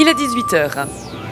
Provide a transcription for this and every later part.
Il est 18h.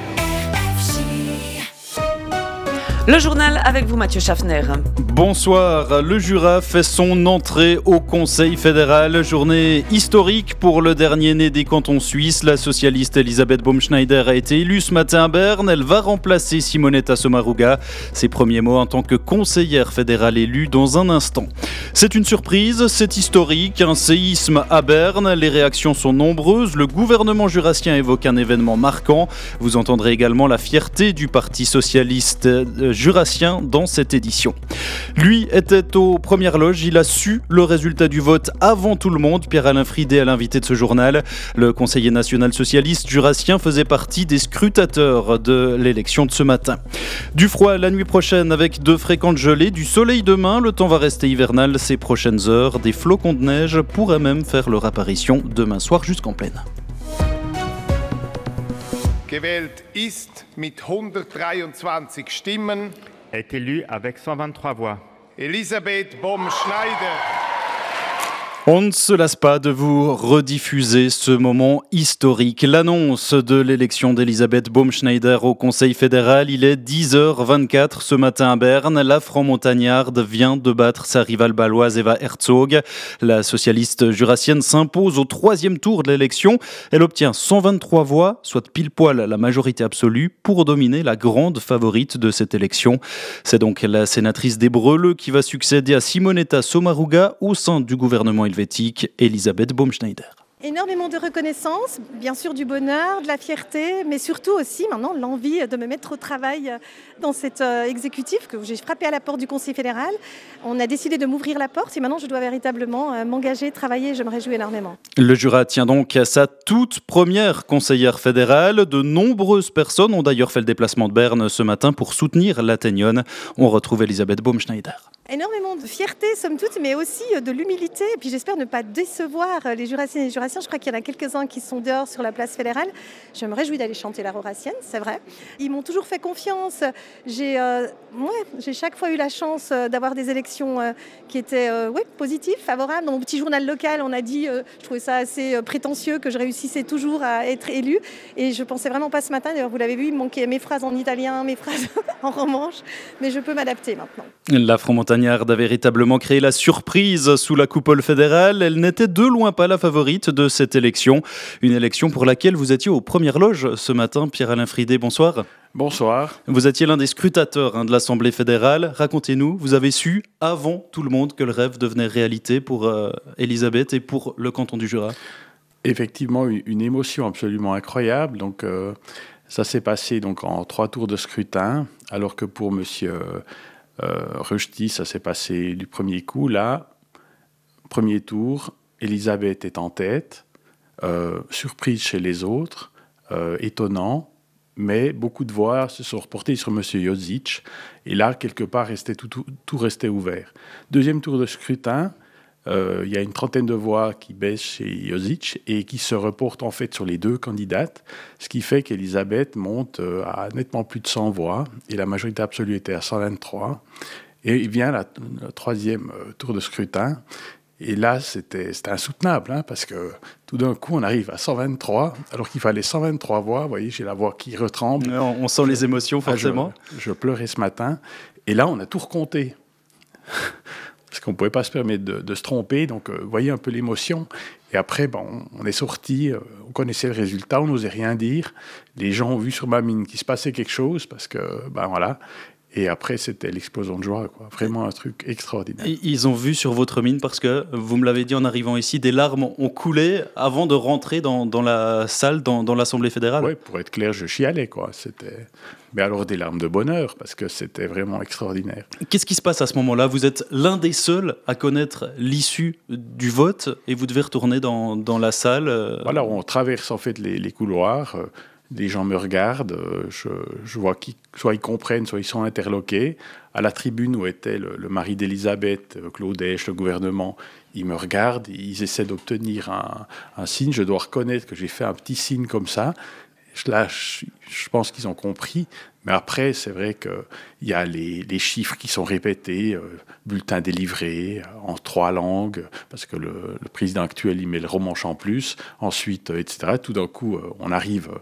Le journal avec vous, Mathieu Schaffner. Bonsoir. Le Jura fait son entrée au Conseil fédéral. Journée historique pour le dernier né des cantons suisses. La socialiste Elisabeth Baumschneider a été élue ce matin à Berne. Elle va remplacer Simonetta Sommaruga. Ses premiers mots en tant que conseillère fédérale élue dans un instant. C'est une surprise, c'est historique. Un séisme à Berne. Les réactions sont nombreuses. Le gouvernement jurassien évoque un événement marquant. Vous entendrez également la fierté du Parti socialiste jurassien dans cette édition. Lui était aux premières loges, il a su le résultat du vote avant tout le monde. Pierre-Alain Fridet est l'invité de ce journal. Le conseiller national socialiste jurassien faisait partie des scrutateurs de l'élection de ce matin. Du froid la nuit prochaine avec de fréquentes gelées, du soleil demain, le temps va rester hivernal ces prochaines heures. Des flocons de neige pourraient même faire leur apparition demain soir jusqu'en pleine. Gewählt ist mit 123 Stimmen est élu avec 123 voix. Elisabeth Baumschneider. On ne se lasse pas de vous rediffuser ce moment historique. L'annonce de l'élection d'Elisabeth Baumschneider au Conseil fédéral, il est 10h24 ce matin à Berne. La franc-montagnarde vient de battre sa rivale bâloise Eva Herzog. La socialiste jurassienne s'impose au troisième tour de l'élection. Elle obtient 123 voix, soit pile poil la majorité absolue, pour dominer la grande favorite de cette élection. C'est donc la sénatrice des Breleux qui va succéder à Simonetta Sommaruga au sein du gouvernement helvétique, Elisabeth Baumschneider. Énormément de reconnaissance, bien sûr du bonheur, de la fierté, mais surtout aussi maintenant l'envie de me mettre au travail dans cet exécutif que j'ai frappé à la porte du Conseil fédéral. On a décidé de m'ouvrir la porte et maintenant je dois véritablement m'engager, travailler, je me réjouis énormément. Le Jura tient donc à sa toute première conseillère fédérale. De nombreuses personnes ont d'ailleurs fait le déplacement de Berne ce matin pour soutenir l'Athénion. On retrouve Elisabeth Baumschneider. Énormément de fierté, somme toute, mais aussi de l'humilité. Et puis j'espère ne pas décevoir les jurassiennes et les jurassiens. Je crois qu'il y en a quelques-uns qui sont dehors sur la place fédérale. Je me réjouis d'aller chanter la roracienne, c'est vrai. Ils m'ont toujours fait confiance. J'ai chaque fois eu la chance d'avoir des élections qui étaient positives, favorables. Dans mon petit journal local, on a dit, je trouvais ça assez prétentieux, que je réussissais toujours à être élue. Et je pensais vraiment pas ce matin. D'ailleurs, vous l'avez vu, il me manquait mes phrases en italien, mes phrases en romanche. Mais je peux m'adapter maintenant. La franc-montagnarde a véritablement créé la surprise sous la coupole fédérale. Elle n'était de loin pas la favorite de cette élection. Une élection pour laquelle vous étiez aux premières loges ce matin. Pierre-Alain Fridet, bonsoir. Bonsoir. Vous étiez l'un des scrutateurs de l'Assemblée fédérale. Racontez-nous, vous avez su avant tout le monde que le rêve devenait réalité pour Elisabeth et pour le canton du Jura. Effectivement, une émotion absolument incroyable. Donc, ça s'est passé donc, en 3 tours de scrutin, alors que pour monsieur Rushdie, ça s'est passé du premier coup. Là, premier tour, Elisabeth est en tête, surprise chez les autres, étonnant, mais beaucoup de voix se sont reportées sur M. Josic, et là, quelque part, tout restait ouvert. Deuxième tour de scrutin, il y a une trentaine de voix qui baissent chez Josic et qui se reportent en fait sur les 2 candidates, ce qui fait qu'Elisabeth monte à nettement plus de 100 voix et la majorité absolue était à 123. Et il vient le 3e tour de scrutin et là c'était insoutenable parce que tout d'un coup on arrive à 123 alors qu'il fallait 123 voix. Vous voyez, j'ai la voix qui retremble. On sent les émotions forcément. Je pleurais ce matin et là on a tout recompté. Parce qu'on ne pouvait pas se permettre de se tromper, donc vous voyez un peu l'émotion. Et après, on est sorti, on connaissait le résultat, on n'osait rien dire. Les gens ont vu sur ma mine qu'il se passait quelque chose, parce que, voilà. Et après, c'était l'explosion de joie, quoi. Vraiment un truc extraordinaire. Et ils ont vu sur votre mine, parce que, vous me l'avez dit en arrivant ici, des larmes ont coulé avant de rentrer dans la salle, dans l'Assemblée fédérale. Oui, pour être clair, je chialais, quoi. Mais alors des larmes de bonheur, parce que c'était vraiment extraordinaire. Qu'est-ce qui se passe à ce moment-là ? Vous êtes l'un des seuls à connaître l'issue du vote, et vous devez retourner dans la salle. Voilà, on traverse en fait les couloirs. Les gens me regardent, je vois soit ils comprennent, soit ils sont interloqués. À la tribune où était le mari d'Elisabeth, Claude Esch, le gouvernement, ils me regardent, ils essaient d'obtenir un signe. Je dois reconnaître que j'ai fait un petit signe comme ça. Là, je pense qu'ils ont compris. Mais après, c'est vrai qu'il y a les chiffres qui sont répétés, bulletins délivrés en 3 langues, parce que le président actuel, il met le romanche en plus. Ensuite, etc. Tout d'un coup, on arrive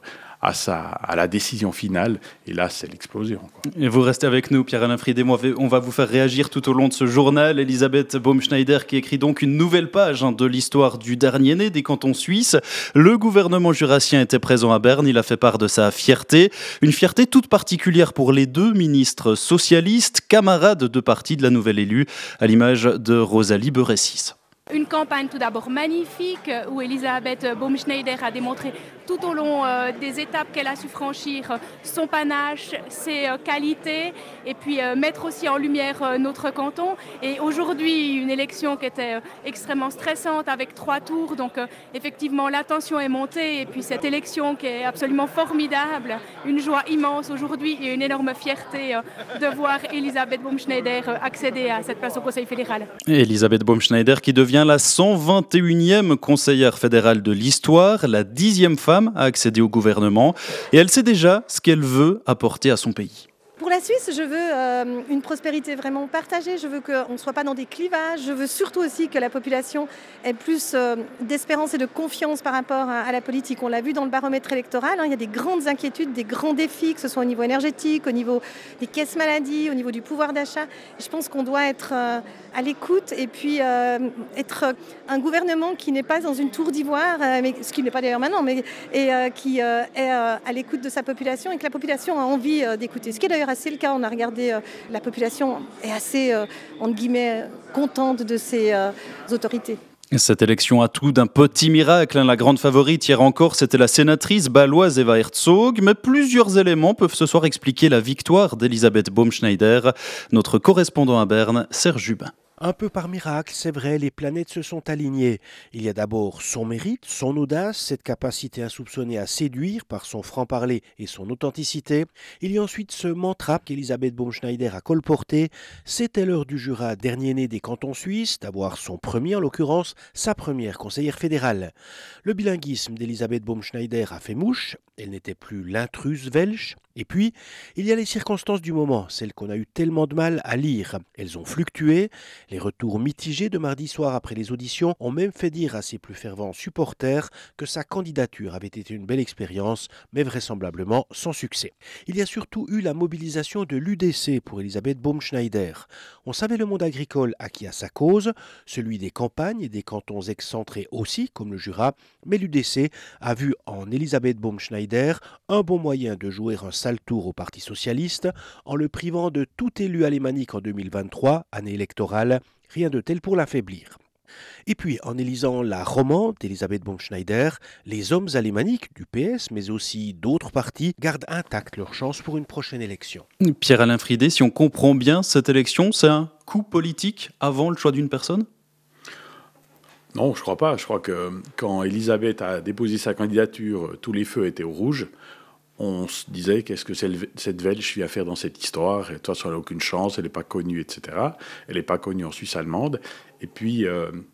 à la décision finale. Et là, c'est l'explosion, quoi. Et vous restez avec nous, Pierre-Alain Fridet. On va vous faire réagir tout au long de ce journal. Elisabeth Baumschneider qui écrit donc une nouvelle page de l'histoire du dernier né des cantons suisses. Le gouvernement jurassien était présent à Berne. Il a fait part de sa fierté. Une fierté toute particulière pour les deux ministres socialistes, camarades de parti de la nouvelle élue, à l'image de Rosalie Beressis. Une campagne tout d'abord magnifique où Elisabeth Baumschneider a démontré tout au long des étapes qu'elle a su franchir son panache, ses qualités et puis mettre aussi en lumière notre canton. Et aujourd'hui, une élection qui était extrêmement stressante avec 3 tours. Donc effectivement, la tension est montée et puis cette élection qui est absolument formidable. Une joie immense aujourd'hui et une énorme fierté de voir Elisabeth Baumschneider accéder à cette place au Conseil fédéral. Elisabeth Baumschneider qui devient la 121e conseillère fédérale de l'histoire, la 10e femme à accéder au gouvernement. Et elle sait déjà ce qu'elle veut apporter à son pays. Pour la Suisse, je veux une prospérité vraiment partagée. Je veux qu'on ne soit pas dans des clivages. Je veux surtout aussi que la population ait plus d'espérance et de confiance par rapport à la politique. On l'a vu dans le baromètre électoral. Il y a des grandes inquiétudes, des grands défis, que ce soit au niveau énergétique, au niveau des caisses maladies, au niveau du pouvoir d'achat. Je pense qu'on doit être à l'écoute et puis être un gouvernement qui n'est pas dans une tour d'ivoire, mais ce qui n'est pas d'ailleurs maintenant, mais qui est à l'écoute de sa population et que la population a envie d'écouter. Ce qui est d'ailleurs assez le cas. On a regardé, la population est assez, entre guillemets, contente de ses autorités. Cette élection a tout d'un petit miracle. La grande favorite hier encore, c'était la sénatrice bâloise Eva Herzog. Mais plusieurs éléments peuvent ce soir expliquer la victoire d'Elisabeth Baumschneider. Notre correspondant à Berne, Serge Jubin. Un peu par miracle, c'est vrai, les planètes se sont alignées. Il y a d'abord son mérite, son audace, cette capacité insoupçonnée à séduire par son franc-parler et son authenticité. Il y a ensuite ce mantra qu'Elisabeth Baumschneider a colporté. C'était l'heure du Jura, dernier né des cantons suisses, d'avoir son premier, en l'occurrence, sa première conseillère fédérale. Le bilinguisme d'Elisabeth Baumschneider a fait mouche. Elle n'était plus l'intruse welche. Et puis, il y a les circonstances du moment, celles qu'on a eu tellement de mal à lire. Elles ont fluctué. Les retours mitigés de mardi soir après les auditions ont même fait dire à ses plus fervents supporters que sa candidature avait été une belle expérience, mais vraisemblablement sans succès. Il y a surtout eu la mobilisation de l'UDC pour Elisabeth Baumschneider. On savait le monde agricole acquis à sa cause, celui des campagnes et des cantons excentrés aussi, comme le Jura, mais l'UDC a vu en Elisabeth Baumschneider un bon moyen de jouer un sale tour au Parti socialiste en le privant de tout élu alémanique en 2023, année électorale, rien de tel pour l'affaiblir. Et puis, en élisant la romande d'Elisabeth Baumschneider, les hommes alémaniques du PS, mais aussi d'autres partis, gardent intactes leurs chances pour une prochaine élection. Pierre-Alain Fridet, si on comprend bien cette élection, c'est un coup politique avant le choix d'une personne ? Non, je crois pas. Je crois que quand Elisabeth a déposé sa candidature, tous les feux étaient au rouge. On se disait, qu'est-ce que cette Welche vient faire dans cette histoire ? Et de toute façon, elle n'a aucune chance, elle n'est pas connue, etc. Elle n'est pas connue en Suisse allemande. Et puis,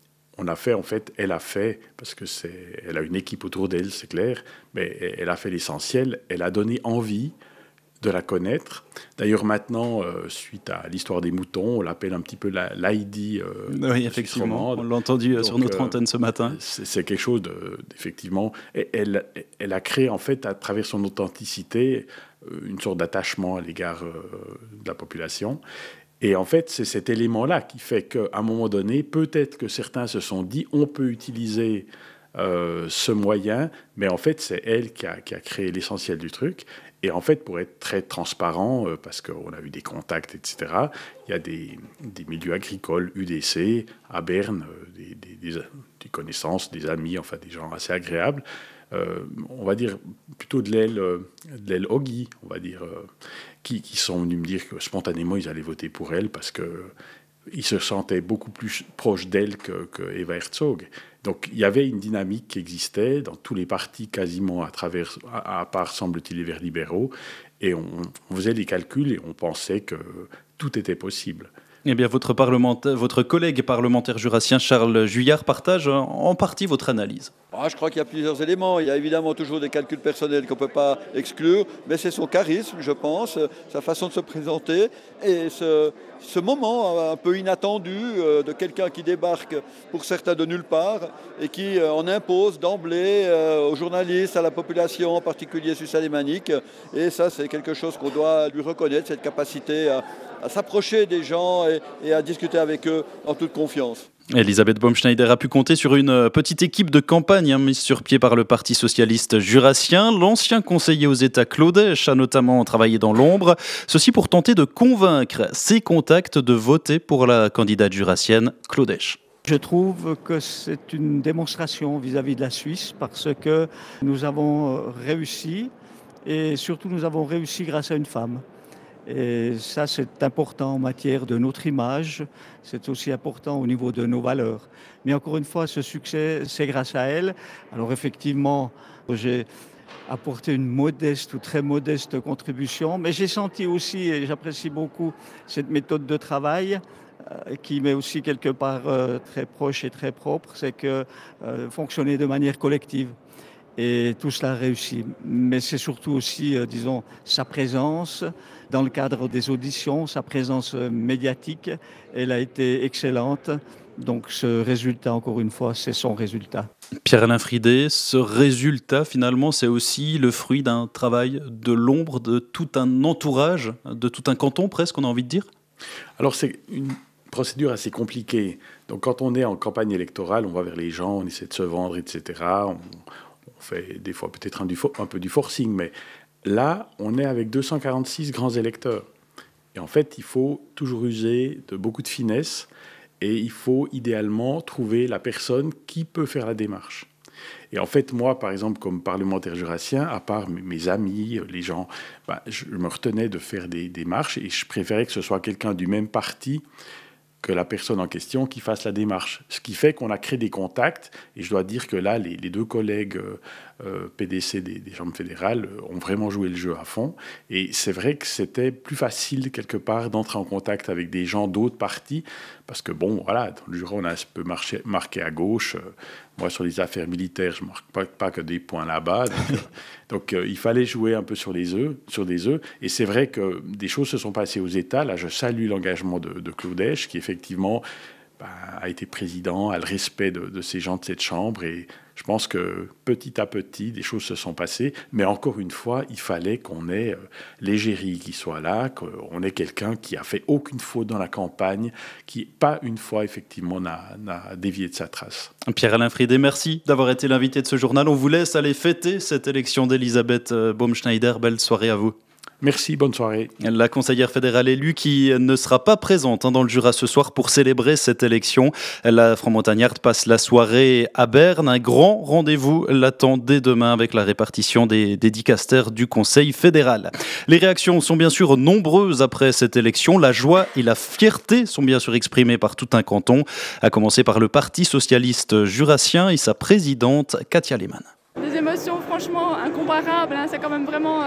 elle a fait, parce que elle a une équipe autour d'elle, c'est clair, mais elle a fait l'essentiel. Elle a donné envie de la connaître. D'ailleurs, maintenant, suite à l'histoire des moutons, on l'appelle un petit peu l'Heidi. Oui, effectivement, on l'a entendu sur notre antenne ce matin. C'est quelque chose d'effectivement... Elle a créé, en fait, à travers son authenticité, une sorte d'attachement à l'égard de la population. Et en fait, c'est cet élément-là qui fait qu'à un moment donné, peut-être que certains se sont dit on peut utiliser ce moyen, mais en fait, c'est elle qui a créé l'essentiel du truc. Et en fait, pour être très transparent, parce qu'on a eu des contacts, etc., il y a des milieux agricoles, UDC, à Berne, des connaissances, des amis, enfin des gens assez agréables, on va dire plutôt de l'aile Oggi, on va dire, qui sont venus me dire que spontanément, ils allaient voter pour elle parce qu'ils se sentaient beaucoup plus proches d'elle que Eva Herzog. Donc il y avait une dynamique qui existait dans tous les partis quasiment à part semble-t-il les Verts libéraux, et on faisait des calculs et on pensait que tout était possible. Eh bien, votre collègue parlementaire jurassien Charles Juillard partage en partie votre analyse. Je crois qu'il y a plusieurs éléments. Il y a évidemment toujours des calculs personnels qu'on ne peut pas exclure, mais c'est son charisme, je pense, sa façon de se présenter et ce moment un peu inattendu de quelqu'un qui débarque pour certains de nulle part et qui en impose d'emblée aux journalistes, à la population, en particulier suisse-alémanique. Et ça, c'est quelque chose qu'on doit lui reconnaître, cette capacité à s'approcher des gens et à discuter avec eux en toute confiance. Elisabeth Baumschneider a pu compter sur une petite équipe de campagne mise sur pied par le Parti socialiste jurassien. L'ancien conseiller aux États Claude Esch a notamment travaillé dans l'ombre, ceci pour tenter de convaincre ses contacts de voter pour la candidate jurassienne Claude Esch. Je trouve que c'est une démonstration vis-à-vis de la Suisse parce que nous avons réussi et surtout nous avons réussi grâce à une femme. Et ça, c'est important en matière de notre image, c'est aussi important au niveau de nos valeurs. Mais encore une fois, ce succès, c'est grâce à elle. Alors effectivement, j'ai apporté une modeste ou très modeste contribution, mais j'ai senti aussi, et j'apprécie beaucoup cette méthode de travail, qui m'est aussi quelque part très proche et très propre, c'est que fonctionner de manière collective. Et tout cela réussit. Mais c'est surtout aussi, disons, sa présence dans le cadre des auditions, sa présence médiatique. Elle a été excellente. Donc ce résultat, encore une fois, c'est son résultat. Pierre-Alain Fridet, ce résultat, finalement, c'est aussi le fruit d'un travail de l'ombre, de tout un entourage, de tout un canton presque, on a envie de dire ? Alors c'est une procédure assez compliquée. Donc quand on est en campagne électorale, on va vers les gens, on essaie de se vendre, etc. On fait des fois peut-être un peu du forcing, mais là, on est avec 246 grands électeurs. Et en fait, il faut toujours user de beaucoup de finesse et il faut idéalement trouver la personne qui peut faire la démarche. Et en fait, moi, par exemple, comme parlementaire jurassien, à part mes amis, les gens, je me retenais de faire des démarches et je préférais que ce soit quelqu'un du même parti que la personne en question qui fasse la démarche. Ce qui fait qu'on a créé des contacts, et je dois dire que là, les deux collègues PDC des chambres fédérales ont vraiment joué le jeu à fond, et c'est vrai que c'était plus facile quelque part d'entrer en contact avec des gens d'autres partis, parce que bon, voilà, dans le Jura, on a un peu marqué à gauche. Moi, sur les affaires militaires, je ne marque pas que des points là-bas. Donc il fallait jouer un peu sur des œufs. Et c'est vrai que des choses se sont passées aux États. Là, je salue l'engagement de Claude Esch, qui effectivement a été président, a le respect de ces gens de cette Chambre. Et je pense que petit à petit, des choses se sont passées. Mais encore une fois, il fallait qu'on ait l'égérie qui soit là, qu'on ait quelqu'un qui a fait aucune faute dans la campagne, qui pas une fois, effectivement, n'a dévié de sa trace. Pierre-Alain Fridet, merci d'avoir été l'invité de ce journal. On vous laisse aller fêter cette élection d'Elisabeth Baumschneider. Belle soirée à vous. Merci, bonne soirée. La conseillère fédérale élue qui ne sera pas présente dans le Jura ce soir pour célébrer cette élection. La franc-montagnarde passe la soirée à Berne. Un grand rendez-vous l'attend dès demain avec la répartition des dicastères du Conseil fédéral. Les réactions sont bien sûr nombreuses après cette élection. La joie et la fierté sont bien sûr exprimées par tout un canton, à commencer par le Parti socialiste jurassien et sa présidente Katia Lehmann. Des émotions franchement incomparables, c'est quand même vraiment...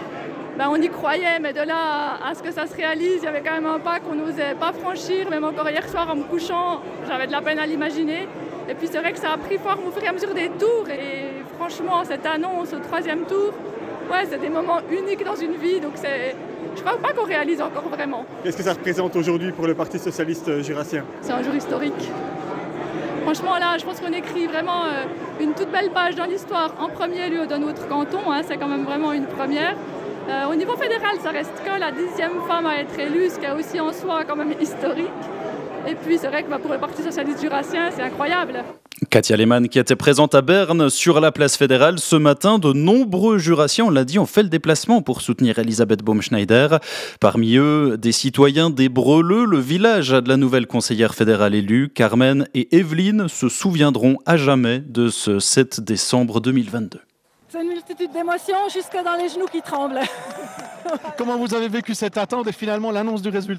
on y croyait, mais de là à ce que ça se réalise, il y avait quand même un pas qu'on n'osait pas franchir. Même encore hier soir, en me couchant, j'avais de la peine à l'imaginer. Et puis c'est vrai que ça a pris forme au fur et à mesure des tours. Et franchement, cette annonce au 3e tour, c'est des moments uniques dans une vie. Donc je ne crois pas qu'on réalise encore vraiment. Qu'est-ce que ça représente aujourd'hui pour le Parti socialiste jurassien ? C'est un jour historique. Franchement, là, je pense qu'on écrit vraiment une toute belle page dans l'histoire. En premier lieu de notre canton, c'est quand même vraiment une première. Au niveau fédéral, ça reste que la 10e femme à être élue, ce qui est aussi en soi quand même historique. Et puis c'est vrai que pour le Parti socialiste jurassien, c'est incroyable. Katia Lehmann qui était présente à Berne sur la place fédérale ce matin. De nombreux jurassiens, on l'a dit, ont fait le déplacement pour soutenir Elisabeth Baumschneider. Parmi eux, des citoyens des Breleux, le village de la nouvelle conseillère fédérale élue. Carmen et Evelyne se souviendront à jamais de ce 7 décembre 2022. C'est une multitude d'émotions, jusque dans les genoux qui tremblent. Comment vous avez vécu cette attente et finalement l'annonce du résultat ?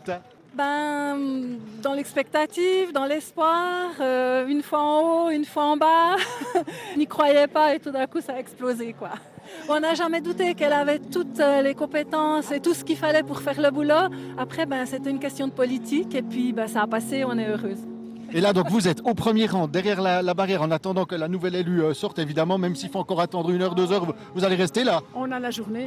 Dans l'expectative, dans l'espoir, une fois en haut, une fois en bas. Je n'y croyais pas et tout d'un coup ça a explosé, quoi. On n'a jamais douté qu'elle avait toutes les compétences et tout ce qu'il fallait pour faire le boulot. Après, c'était une question de politique et puis ça a passé, on est heureuse. Et là, donc, vous êtes au premier rang, derrière la barrière, en attendant que la nouvelle élue sorte, évidemment, même s'il faut encore attendre 1 heure, 2 heures, vous allez rester là. On a la journée.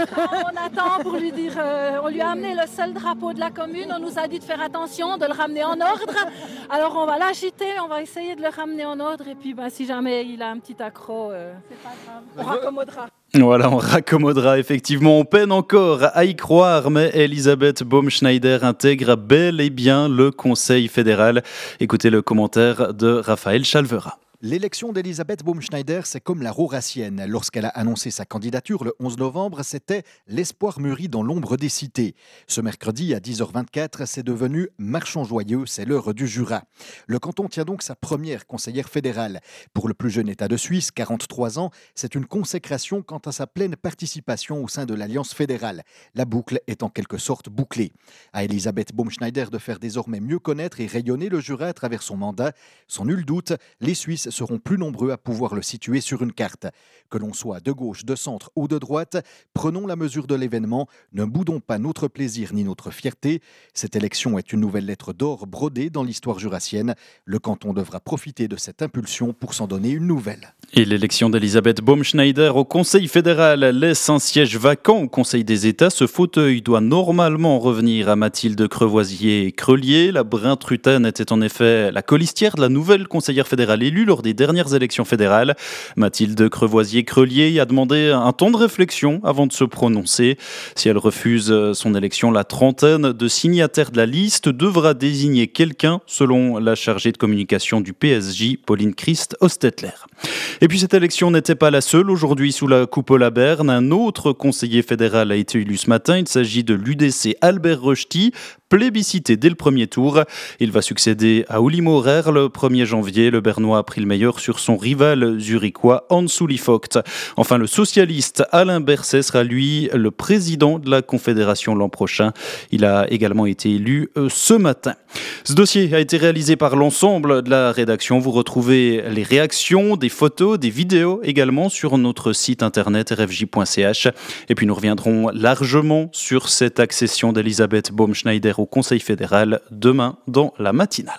On attend pour lui dire, on lui a amené le seul drapeau de la commune, on nous a dit de faire attention, de le ramener en ordre. Alors on va l'agiter, on va essayer de le ramener en ordre, et puis si jamais il a un petit accroc, c'est pas grave, on raccommodera. Voilà, on raccommodera effectivement. On peine encore à y croire, mais Elisabeth Baumschneider intègre bel et bien le Conseil fédéral. Écoutez le commentaire de Raphaël Chalvera. L'élection d'Elisabeth Baumschneider, c'est comme la Roracienne. Lorsqu'elle a annoncé sa candidature le 11 novembre, c'était l'espoir mûri dans l'ombre des cités. Ce mercredi, à 10h24, c'est devenu marchand joyeux, c'est l'heure du Jura. Le canton tient donc sa première conseillère fédérale. Pour le plus jeune État de Suisse, 43 ans, c'est une consécration quant à sa pleine participation au sein de l'Alliance fédérale. La boucle est en quelque sorte bouclée. À Elisabeth Baumschneider de faire désormais mieux connaître et rayonner le Jura à travers son mandat. Sans nul doute, les Suisses seront plus nombreux à pouvoir le situer sur une carte. Que l'on soit de gauche, de centre ou de droite, prenons la mesure de l'événement, ne boudons pas notre plaisir ni notre fierté. Cette élection est une nouvelle lettre d'or brodée dans l'histoire jurassienne. Le canton devra profiter de cette impulsion pour s'en donner une nouvelle. Et l'élection d'Elisabeth Baumschneider au Conseil fédéral laisse un siège vacant au Conseil des États. Ce fauteuil doit normalement revenir à Mathilde Crevoisier-Crelier. La Brun-Trutaine était en effet la colistière de la nouvelle conseillère fédérale élue lors des dernières élections fédérales. Mathilde Crevoisier-Crelier a demandé un temps de réflexion avant de se prononcer. Si elle refuse son élection, la trentaine de signataires de la liste devra désigner quelqu'un, selon la chargée de communication du PSG, Pauline Christ-Ostetler. Et puis cette élection n'était pas la seule. Aujourd'hui, sous la coupole à Berne, un autre conseiller fédéral a été élu ce matin. Il s'agit de l'UDC Albert Rösti, plébiscité dès le premier tour. Il va succéder à Uli Maurer le 1er janvier. Le Bernois a pris le meilleur sur son rival zurichois Hans-Uli Vogt. Enfin, le socialiste Alain Berset sera lui le président de la Confédération l'an prochain. Il a également été élu ce matin. Ce dossier a été réalisé par l'ensemble de la rédaction. Vous retrouvez les réactions, des photos, des vidéos également sur notre site internet rfj.ch. Et puis nous reviendrons largement sur cette accession d'Elisabeth Baumschneider au Conseil fédéral demain dans la matinale.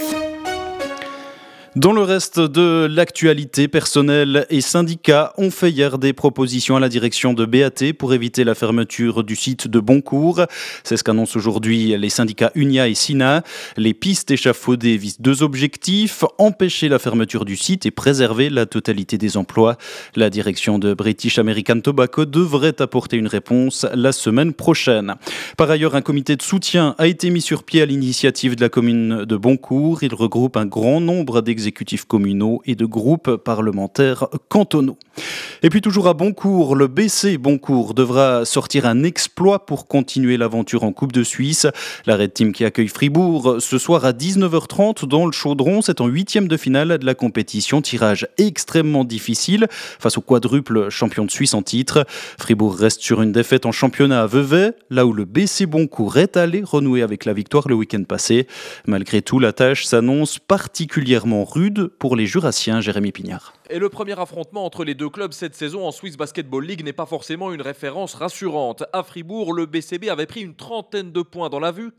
Dans le reste de l'actualité, personnel et syndicats ont fait hier des propositions à la direction de BAT pour éviter la fermeture du site de Boncourt. C'est ce qu'annoncent aujourd'hui les syndicats UNIA et SINA. Les pistes échafaudées visent 2 objectifs, empêcher la fermeture du site et préserver la totalité des emplois. La direction de British American Tobacco devrait apporter une réponse la semaine prochaine. Par ailleurs, un comité de soutien a été mis sur pied à l'initiative de la commune de Boncourt. Il regroupe un grand nombre d'exécutifs communaux et de groupes parlementaires cantonaux. Et puis toujours à Boncourt, le BC Boncourt devra sortir un exploit pour continuer l'aventure en Coupe de Suisse. La Red Team qui accueille Fribourg ce soir à 19h30 dans le Chaudron. C'est en 8e de finale de la compétition. Tirage extrêmement difficile face au quadruple champion de Suisse en titre. Fribourg reste sur une défaite en championnat à Vevey, là où le BC Boncourt est allé renouer avec la victoire le week-end passé. Malgré tout, la tâche s'annonce particulièrement rude pour les Jurassiens. Jérémy Pignard. Et le premier affrontement entre les deux clubs cette saison en Swiss Basketball League n'est pas forcément une référence rassurante. À Fribourg, le BCB avait pris une trentaine de points dans la vue,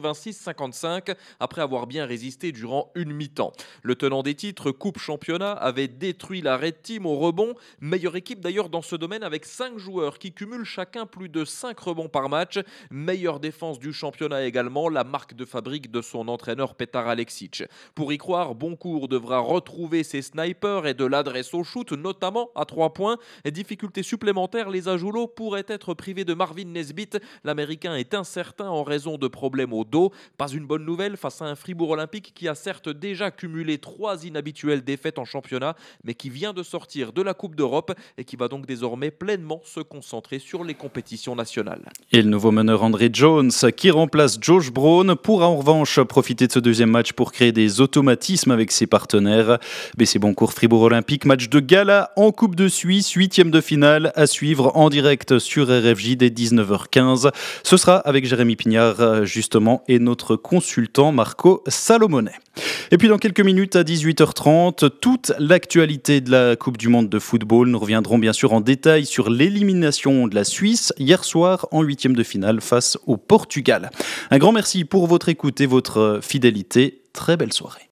86-55, après avoir bien résisté durant une mi-temps. Le tenant des titres, Coupe Championnat, avait détruit la Red Team au rebond. Meilleure équipe d'ailleurs dans ce domaine avec 5 joueurs qui cumulent chacun plus de 5 rebonds par match. Meilleure défense du championnat également, la marque de fabrique de son entraîneur Petar Aleksic. Pour y croire, Boncourt devra retrouver ses snipers et de l'adresse au shoot, notamment à 3 points. Et difficultés supplémentaires, les Ajoulots pourraient être privés de Marvin Nesbitt. L'Américain est incertain en raison de problèmes au dos. Pas une bonne nouvelle face à un Fribourg Olympique qui a certes déjà cumulé 3 inhabituelles défaites en championnat, mais qui vient de sortir de la Coupe d'Europe et qui va donc désormais pleinement se concentrer sur les compétitions nationales. Et le nouveau meneur André Jones, qui remplace Josh Brown, pourra en revanche profiter de ce deuxième match pour créer des automatismes avec ses partenaires. BC Boncourt Fribourg Olympique magnifique match de gala en Coupe de Suisse, 8e de finale à suivre en direct sur RFJ dès 19h15. Ce sera avec Jérémy Pignard justement et notre consultant Marco Salomonet. Et puis dans quelques minutes à 18h30, toute l'actualité de la Coupe du Monde de football. Nous reviendrons bien sûr en détail sur l'élimination de la Suisse hier soir en 8e de finale face au Portugal. Un grand merci pour votre écoute et votre fidélité. Très belle soirée.